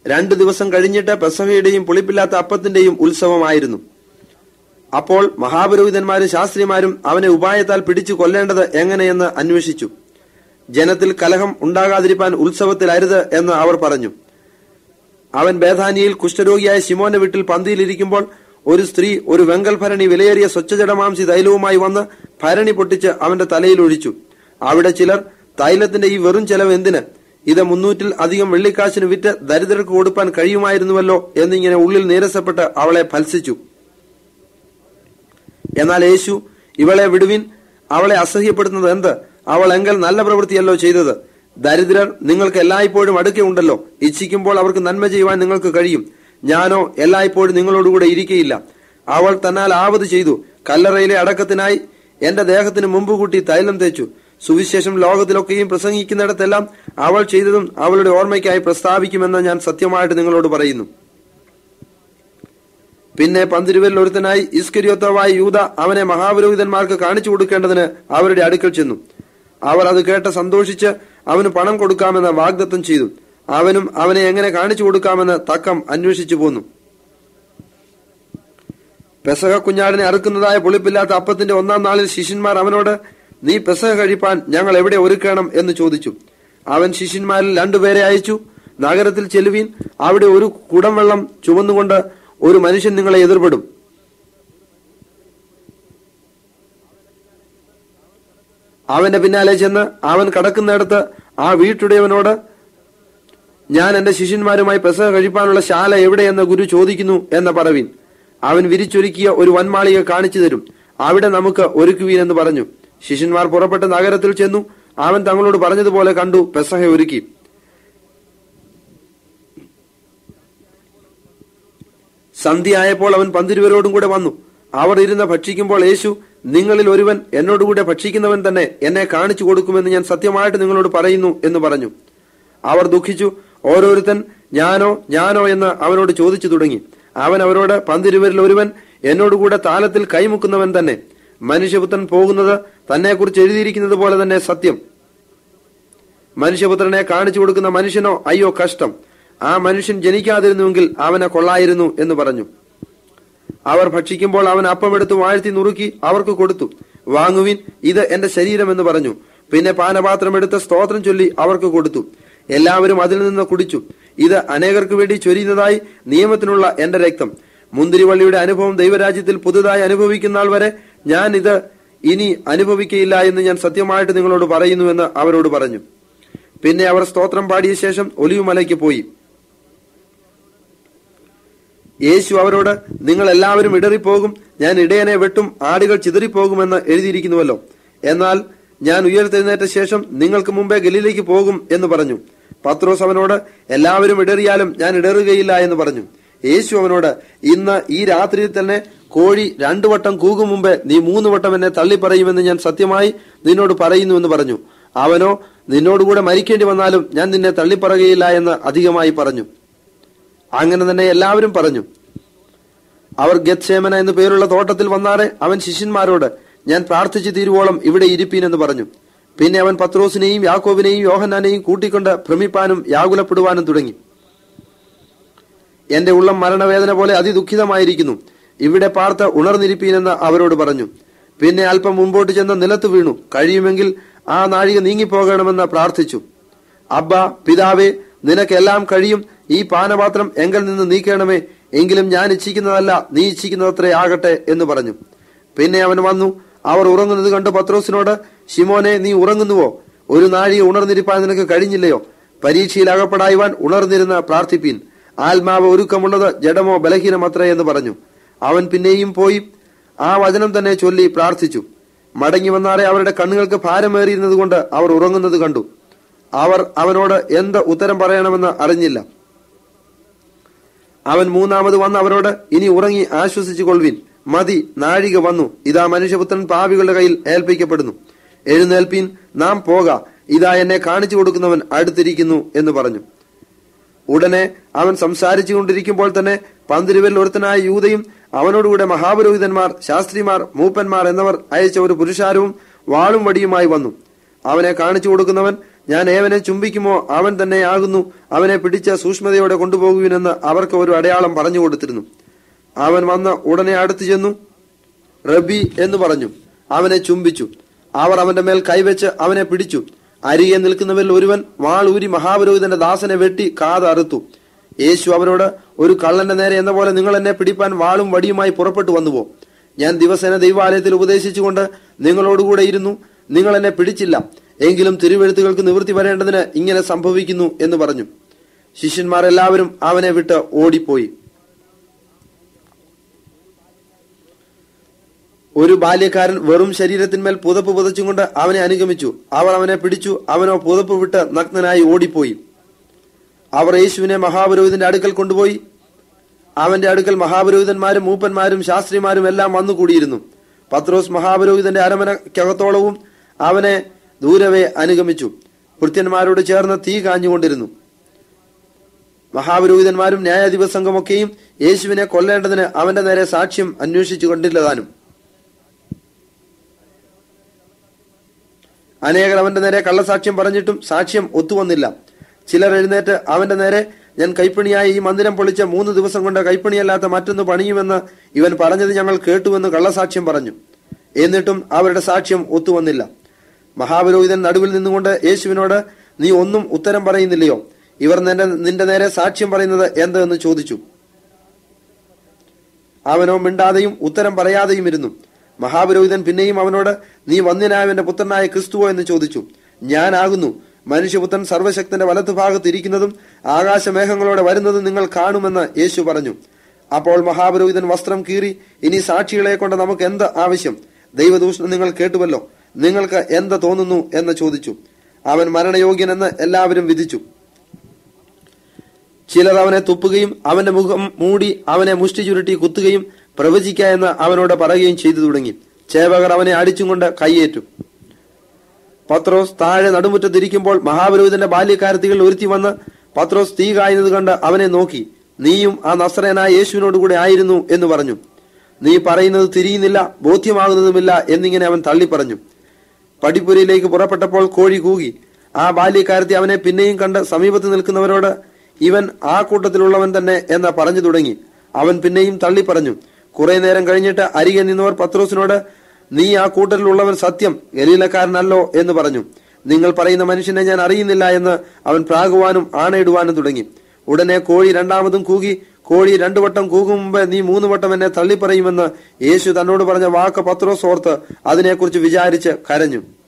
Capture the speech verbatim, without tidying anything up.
രണ്ടു ദിവസം കഴിഞ്ഞിട്ട് പെസഹയുടെയും പുളിപ്പില്ലാത്ത അപ്പത്തിന്റെയും ഉത്സവമായിരുന്നു. അപ്പോൾ മഹാപുരോഹിതന്മാരും ശാസ്ത്രിമാരും അവനെ ഉപായത്താൽ പിടിച്ചു കൊല്ലേണ്ടത് എങ്ങനെയെന്ന് അന്വേഷിച്ചു. ജനത്തിൽ കലഹം ഉണ്ടാകാതിരിപ്പാൻ ഉത്സവത്തിൽ അരുത് എന്ന് അവർ പറഞ്ഞു. അവൻ ബേഥാനിയിൽ കുഷ്ഠരോഗിയായ ശിമോന്റെ വീട്ടിൽ പന്തിയിലിരിക്കുമ്പോൾ ഒരു സ്ത്രീ ഒരു വെങ്കൽ ഭരണി വിലയേറിയ സ്വച്ഛജടമാംസി തൈലവുമായി വന്ന് ഭരണി പൊട്ടിച്ച് അവന്റെ തലയിൽ ഒഴിച്ചു. അവിടെ ചിലർ, തൈലത്തിന്റെ ഈ വെറും ചെലവ് എന്തിന്? ഇത് മുന്നൂറ്റിൽ അധികം വെള്ളിക്കാശിന് വിറ്റ് ദരിദ്രർക്ക് കൊടുപ്പാൻ കഴിയുമായിരുന്നുവല്ലോ എന്നിങ്ങനെ ഉള്ളിൽ നീരസപ്പെട്ട് അവളെ ഭത്സിച്ചു. എന്നാൽ യേശു, ഇവളെ വിടുവിൻ, അവളെ അസഹ്യപ്പെടുത്തുന്നത് എന്ത്? അവൾ എങ്കിൽ നല്ല പ്രവൃത്തിയല്ലോ ചെയ്തത്. ദരിദ്രർ നിങ്ങൾക്ക് എല്ലായ്പ്പോഴും അടുക്കെ ഉണ്ടല്ലോ. ഇച്ഛിക്കുമ്പോൾ അവർക്ക് നന്മ ചെയ്യുവാൻ നിങ്ങൾക്ക് കഴിയും. ഞാനോ എല്ലായ്പ്പോഴും നിങ്ങളോടുകൂടെ ഇരിക്കയില്ല. അവൾ തന്നാൽ ആവത് ചെയ്തു. കല്ലറയിലെ അടക്കത്തിനായി എന്റെ ദേഹത്തിന് മുമ്പ് കൂട്ടി തൈലം തേച്ചു. സുവിശേഷം ലോകത്തിലൊക്കെയും പ്രസംഗിക്കുന്നിടത്തെല്ലാം അവൾ ചെയ്തതും അവളുടെ ഓർമ്മയ്ക്കായി പ്രസ്താവിക്കുമെന്ന് ഞാൻ സത്യമായിട്ട് നിങ്ങളോട് പറയുന്നു. പിന്നെ പന്തിരുവരിൽ ഒരുത്തനായി ഇസ്കരിയോത്താവായ യൂദ അവനെ മഹാപുരോഹിതന്മാർക്ക് കാണിച്ചു കൊടുക്കേണ്ടതിന് അവരുടെ അടുക്കൽ ചെന്നു. അവർ അത് കേട്ട് സന്തോഷിച്ച് അവന് പണം കൊടുക്കാമെന്ന് വാഗ്ദത്തം ചെയ്തു. അവനും അവനെ എങ്ങനെ കാണിച്ചു കൊടുക്കാമെന്ന് തക്കം അന്വേഷിച്ചു പോന്നു. പെസഹ കുഞ്ഞാടിനെ അറുക്കുന്നതായ പുളിപ്പില്ലാത്ത അപ്പത്തിന്റെ ഒന്നാം നാളിൽ ശിഷ്യന്മാർ അവനോട്, നീ പെസഹ കഴിപ്പാൻ ഞങ്ങൾ എവിടെ ഒരുക്കണം എന്ന് ചോദിച്ചു. അവൻ ശിഷ്യന്മാരിൽ രണ്ടുപേരെ അയച്ചു, നഗരത്തിൽ ചെല്ലുവീൻ, അവിടെ ഒരു കുടം വെള്ളം ചുമന്നുകൊണ്ട് ഒരു മനുഷ്യൻ നിങ്ങളെ എതിർപ്പെടും. അവന്റെ പിന്നാലെ ചെന്ന് അവൻ കടക്കുന്നിടത്ത് ആ വീട്ടുടയവനോട്, ഞാൻ എന്റെ ശിഷ്യന്മാരുമായി പെസഹ കഴിപ്പാനുള്ള ശാല എവിടെയെന്ന് ഗുരു ചോദിക്കുന്നു എന്ന് പറവീൻ. അവൻ വിരിച്ചൊരുക്കിയ ഒരു വൻമാളിക കാണിച്ചു തരും, അവിടെ നമുക്ക് ഒരുക്കുവീൻ എന്ന് പറഞ്ഞു. ശിഷ്യന്മാർ പുറപ്പെട്ട് നഗരത്തിൽ ചെന്നു. അവൻ തങ്ങളോട് പറഞ്ഞതുപോലെ കണ്ടു പെസഹ ഒരുക്കി. സന്ധ്യയായപ്പോൾ അവൻ പന്തിരുവരോടും കൂടെ വന്നു. അവർ ഇരുന്ന് ഭക്ഷിക്കുമ്പോൾ യേശു, നിങ്ങളിൽ ഒരുവൻ എന്നോടുകൂടെ ഭക്ഷിക്കുന്നവൻ തന്നെ എന്നെ കാണിച്ചു കൊടുക്കുമെന്ന് ഞാൻ സത്യമായിട്ട് നിങ്ങളോട് പറയുന്നു എന്ന് പറഞ്ഞു. അവർ ദുഃഖിച്ചു. ഓരോരുത്തൻ ഞാനോ ഞാനോ എന്ന് അവനോട് ചോദിച്ചു തുടങ്ങി. അവൻ അവരോട്, പന്തിരുവരിൽ ഒരുവൻ എന്നോടുകൂടെ താലത്തിൽ കൈമുക്കുന്നവൻ തന്നെ. മനുഷ്യപുത്രൻ പോകുന്നത് തന്നെക്കുറിച്ച് എഴുതിയിരിക്കുന്നത് പോലെ തന്നെ സത്യം. മനുഷ്യപുത്രനെ കാണിച്ചു കൊടുക്കുന്ന മനുഷ്യനോ അയ്യോ കഷ്ടം! ആ മനുഷ്യൻ ജനിക്കാതിരുന്നുവെങ്കിൽ അവനെ കൊള്ളായിരുന്നു എന്ന് പറഞ്ഞു. അവർ ഭക്ഷിക്കുമ്പോൾ അവൻ അപ്പമെടുത്ത് വാഴ്ത്തി നുറുക്കി അവർക്ക് കൊടുത്തു. വാങ്ങുവിൻ, ഇത് എന്റെ ശരീരം എന്ന് പറഞ്ഞു. പിന്നെ പാനപാത്രം എടുത്ത് സ്തോത്രം ചൊല്ലി അവർക്ക് കൊടുത്തു. എല്ലാവരും അതിൽ നിന്ന് കുടിച്ചു. ഇത് അനേകർക്ക് വേണ്ടി ചൊരിയുന്നതായി നിയമത്തിനുള്ള എന്റെ രക്തം. മുന്തിരിവള്ളിയുടെ അനുഭവം ദൈവരാജ്യത്തിൽ പുതുതായി അനുഭവിക്കുന്ന ആൾ വരെ ഞാൻ ഇത് ഇനി അനുഭവിക്കയില്ല എന്ന് ഞാൻ സത്യമായിട്ട് നിങ്ങളോട് പറയുന്നുവെന്ന് അവരോട് പറഞ്ഞു. പിന്നെ അവർ സ്തോത്രം പാടിയ ശേഷം ഒലിവുമലയ്ക്ക് പോയി. യേശു അവരോട്, നിങ്ങൾ എല്ലാവരും ഇടറിപ്പോകും, ഞാൻ ഇടയനെ വെട്ടും, ആടുകൾ ചിതറിപ്പോകുമെന്ന് എഴുതിയിരിക്കുന്നുവല്ലോ. എന്നാൽ ഞാൻ ഉയർത്തെഴുന്നേറ്റ ശേഷം നിങ്ങൾക്ക് മുമ്പേ ഗലീലയ്ക്ക് പോകും എന്ന് പറഞ്ഞു. പത്രോസ് അവനോട്, എല്ലാവരും ഇടറിയാലും ഞാൻ ഇടറുകയില്ല എന്ന് പറഞ്ഞു. യേശു അവനോട്, ഇന്ന് ഈ രാത്രിയിൽ തന്നെ കോഴി രണ്ടു വട്ടം കൂകും മുമ്പേ നീ മൂന്ന് വട്ടം എന്നെ തള്ളിപ്പറയുമെന്ന് ഞാൻ സത്യമായി നിന്നോട് പറയുന്നു എന്ന് പറഞ്ഞു. അവനോ, നിന്നോടുകൂടെ മരിക്കേണ്ടി വന്നാലും ഞാൻ നിന്നെ തള്ളിപ്പറയുകയില്ല എന്ന് അധികമായി പറഞ്ഞു. അങ്ങനെ തന്നെ എല്ലാവരും പറഞ്ഞു. അവർ ഗത്ശേമന എന്നു പേരുള്ള തോട്ടത്തിൽ വന്നാറെ അവൻ ശിഷ്യന്മാരോട്, ഞാൻ പ്രാർത്ഥിച്ചു തീരുവോളം ഇവിടെ ഇരിപ്പീൻ എന്ന് പറഞ്ഞു. പിന്നെ അവൻ പത്രോസിനെയും യാക്കോബിനെയും യോഹന്നാനെയും കൂട്ടിക്കൊണ്ട് ഭ്രമിപ്പാനും യാകുലപ്പെടുവാനും തുടങ്ങി. എന്റെ ഉള്ളം മരണവേദന പോലെ അതിദുഃഖിതമായിരിക്കുന്നു, ഇവിടെ പാർത്ത് ഉണർന്നിരിപ്പീനെന്ന് അവരോട് പറഞ്ഞു. പിന്നെ അല്പം മുമ്പോട്ട് ചെന്ന് നിലത്ത് വീണു. കഴിയുമെങ്കിൽ ആ നാഴിക നീങ്ങിപ്പോകണമെന്ന് പ്രാർത്ഥിച്ചു. അബ്ബ, പിതാവേ, നിനക്കെല്ലാം കഴിയും, ഈ പാനപാത്രം എങ്കിൽ നിന്ന് നീക്കണമേ, എങ്കിലും ഞാൻ ഇച്ഛിക്കുന്നതല്ല നീ ഇച്ഛിക്കുന്നതത്രേ ആകട്ടെ എന്ന് പറഞ്ഞു. പിന്നെ അവൻ വന്നു. അവർ ഉറങ്ങുന്നത് കണ്ട് പത്രോസിനോട്, ശിമോനെ, നീ ഉറങ്ങുന്നുവോ? ഒരു നാഴിക ഉണർന്നിരിപ്പാൻ നിനക്ക് കഴിഞ്ഞില്ലയോ? പരീക്ഷയിൽ അകപ്പെടായുവാൻ ഉണർന്നിരുന്ന് പ്രാർത്ഥിപ്പീൻ. ആത്മാവ് ഒരുക്കമുള്ളത് ജഡമോ ബലഹീനമത്രേ എന്ന് പറഞ്ഞു. അവൻ പിന്നെയും പോയി ആ വചനം തന്നെ ചൊല്ലി പ്രാർത്ഥിച്ചു. മടങ്ങി വന്നാറെ അവരുടെ കണ്ണുകൾക്ക് ഭാരമേറിയിരുന്നത് കൊണ്ട് അവർ ഉറങ്ങുന്നത് കണ്ടു. അവർ അവനോട് എന്ത് ഉത്തരം പറയണമെന്ന് അറിഞ്ഞില്ല. അവൻ മൂന്നാമത് വന്ന് അവരോട്, ഇനി ഉറങ്ങി ആശ്വസിച്ചു കൊള്ളുവിൻ, മതി, നാഴിക വന്നു, ഇതാ മനുഷ്യപുത്രൻ പാപികളുടെ കയ്യിൽ ഏൽപ്പിക്കപ്പെടുന്നു. എഴുന്നേൽപ്പീൻ, നാം പോക, ഇതാ എന്നെ കാണിച്ചു കൊടുക്കുന്നവൻ അടുത്തിരിക്കുന്നു എന്ന് പറഞ്ഞു. ഉടനെ അവൻ സംസാരിച്ചു കൊണ്ടിരിക്കുമ്പോൾ തന്നെ പന്തിരുവരിൽ ഒരുത്തനായ യൂദയും അവനോടുകൂടെ മഹാപുരോഹിതന്മാർ, ശാസ്ത്രിമാർ, മൂപ്പന്മാർ എന്നിവർ അയച്ച ഒരു പുരുഷാരവും വാളും വടിയുമായി വന്നു. അവനെ കാണിച്ചു കൊടുക്കുന്നവൻ ഞാൻ ഏവനെ ചുംബിക്കുമോ അവൻ തന്നെ ആകുന്നു, അവനെ പിടിച്ച സൂക്ഷ്മതയോടെ കൊണ്ടുപോകുവിനെന്ന് അവർക്ക് ഒരു അടയാളം പറഞ്ഞു കൊടുത്തിരുന്നു. അവൻ വന്ന് ഉടനെ അടുത്തു ചെന്നു റബ്ബി എന്ന് പറഞ്ഞു. അവനെ ചുംബിച്ചു. അവർ അവന്റെ മേൽ കൈവച്ച് അവനെ പിടിച്ചു. അരികെ നിൽക്കുന്നവരിൽ ഒരുവൻ വാൾ ഊരി മഹാപുരോഹിതന്റെ ദാസനെ വെട്ടി കാത് അറുത്തു. യേശു അവരോട്, ഒരു കള്ളന്റെ നേരെ എന്ന പോലെ നിങ്ങൾ എന്നെ പിടിപ്പാൻ വാളും വടിയുമായി പുറപ്പെട്ടു വന്നുവോ? ഞാൻ ദിവസേന ദൈവാലയത്തിൽ ഉപദേശിച്ചുകൊണ്ട് നിങ്ങളോടുകൂടെ ഇരുന്നു, നിങ്ങൾ എന്നെ പിടിച്ചില്ല. എങ്കിലും തിരുവെഴുത്തുകൾക്ക് നിവൃത്തി വരേണ്ടതിന് ഇങ്ങനെ സംഭവിക്കുന്നു എന്ന് പറഞ്ഞു. ശിഷ്യന്മാരെല്ലാവരും അവനെ വിട്ട് ഓടിപ്പോയി. ഒരു ബാല്യക്കാരൻ വെറും ശരീരത്തിന്മേൽ പുതപ്പ് പുതച്ചുകൊണ്ട് അവനെ അനുഗമിച്ചു. അവർ അവനെ പിടിച്ചു. അവനോ പുതപ്പ് വിട്ട് നഗ്നനായി ഓടിപ്പോയി. അവർ യേശുവിനെ മഹാപുരോഹിതന്റെ അടുക്കൽ കൊണ്ടുപോയി. അവന്റെ അടുക്കൽ മഹാപുരോഹിതന്മാരും മൂപ്പന്മാരും ശാസ്ത്രിമാരും എല്ലാം വന്നുകൂടിയിരുന്നു. പത്രോസ് മഹാപുരോഹിതന്റെ അരമനക്കകത്തോളവും അവനെ ദൂരവേ അനുഗമിച്ചു. ഭൃത്യന്മാരോട് ചേർന്ന് തീ കാഞ്ഞുകൊണ്ടിരുന്നു. മഹാപുരോഹിതന്മാരും ന്യായാധിപ സംഘമൊക്കെയും യേശുവിനെ കൊല്ലേണ്ടതിന് അവന്റെ നേരെ സാക്ഷ്യം അന്വേഷിച്ചു കൊണ്ടില്ലതാനും. അനേകർ അവന്റെ നേരെ കള്ളസാക്ഷ്യം പറഞ്ഞിട്ടും സാക്ഷ്യം ഒത്തുവന്നില്ല. ചിലർ എഴുന്നേറ്റ് അവന്റെ നേരെ, ഞാൻ കൈപ്പണിയായി ഈ മന്ദിരം പൊളിച്ച മൂന്ന് ദിവസം കൊണ്ട് കൈപ്പണിയല്ലാത്ത മറ്റൊന്ന് പണിയുമെന്ന് ഇവൻ പറഞ്ഞത് ഞങ്ങൾ കേട്ടുവെന്ന് കള്ളസാക്ഷ്യം പറഞ്ഞു. എന്നിട്ടും അവരുടെ സാക്ഷ്യം ഒത്തുവന്നില്ല. മഹാപുരോഹിതൻ നടുവിൽ നിന്നുകൊണ്ട് യേശുവിനോട്, നീ ഒന്നും ഉത്തരം പറയുന്നില്ലയോ? ഇവർ നിന്റെ നിന്റെ നേരെ സാക്ഷ്യം പറയുന്നത് എന്തെന്ന് ചോദിച്ചു. അവനോ മിണ്ടാതെയും ഉത്തരം പറയാതെയും ഇരുന്നു. മഹാപുരോഹിതൻ പിന്നെയും അവനോട്, നീ വന്ധ്യനായവന്റെ പുത്രനായ ക്രിസ്തുവോ എന്ന് ചോദിച്ചു. ഞാനാകുന്നു. മനുഷ്യപുത്രൻ സർവശക്തന്റെ വലത്തുഭാഗത്ത് ഇരിക്കുന്നതും ആകാശമേഘങ്ങളോടെ വരുന്നതും നിങ്ങൾ കാണുമെന്ന് യേശു പറഞ്ഞു. അപ്പോൾ മഹാപുരോഹിതൻ വസ്ത്രം കീറി, ഇനി സാക്ഷികളെ കൊണ്ട് നമുക്ക് എന്ത് ആവശ്യം? ദൈവദൂഷണം നിങ്ങൾ കേട്ടുവല്ലോ, നിങ്ങൾക്ക് എന്ത് തോന്നുന്നു എന്ന് ചോദിച്ചു. അവൻ മരണയോഗ്യനെന്ന് എല്ലാവരും വിധിച്ചു. ചിലർ അവനെ തുപ്പുകയും അവന്റെ മുഖം മൂടി അവനെ മുഷ്ടി ചുരുട്ടി കുത്തുകയും പ്രവചിക്ക എന്ന് അവനോട് പറയുകയും ചെയ്തു തുടങ്ങി. ചേവകർ അവനെ അടിച്ചുകൊണ്ട് കൈയേറ്റു. പത്രോസ് താഴെ നടുമുറ്റത്തിരിക്കുമ്പോൾ മഹാപുരോഹിതന്റെ ബാല്യക്കാരത്തികൾ ഒരുത്തി വന്ന് പത്രോസ് തീ കായുന്നത് കണ്ട് അവനെ നോക്കി, നീയും ആ നസറേനായ യേശുവിനോടുകൂടെ ആയിരുന്നു എന്ന് പറഞ്ഞു. നീ പറയുന്നത് തിരിയുന്നില്ല, ബോധ്യമാകുന്നതുമില്ല എന്നിങ്ങനെ അവൻ തള്ളിപ്പറഞ്ഞു. പടിപ്പുരയിലേക്ക് പുറപ്പെട്ടപ്പോൾ കോഴി കൂകി. ആ ബാല്യക്കാരത്തി അവനെ പിന്നെയും കണ്ട് സമീപത്ത് നിൽക്കുന്നവരോട്, ഇവൻ ആ കൂട്ടത്തിലുള്ളവൻ തന്നെ എന്ന് പറഞ്ഞു തുടങ്ങി. അവൻ പിന്നെയും തള്ളിപ്പറഞ്ഞു. കുറെ നേരം കഴിഞ്ഞിട്ട് അരികെ നിന്നവർ പത്രോസിനോട്, നീ ആ കൂട്ടത്തിലുള്ളവൻ സത്യം ഗലീലക്കാരനല്ലോ എന്ന് പറഞ്ഞു. നിങ്ങൾ പറയുന്ന മനുഷ്യനെ ഞാൻ അറിയുന്നില്ല എന്ന് അവൻ പ്രാകുവാനും ആണയിടുവാനും തുടങ്ങി. ഉടനെ കോഴി രണ്ടാമതും കൂകി. കോഴി രണ്ടു വട്ടം കൂകും മുമ്പ് നീ മൂന്ന് വട്ടം എന്നെ തള്ളിപ്പറയുമെന്ന് യേശു തന്നോട് പറഞ്ഞ വാക്ക് പത്രോസ് ഓർത്ത് അതിനെക്കുറിച്ച് വിചാരിച്ച് കരഞ്ഞു.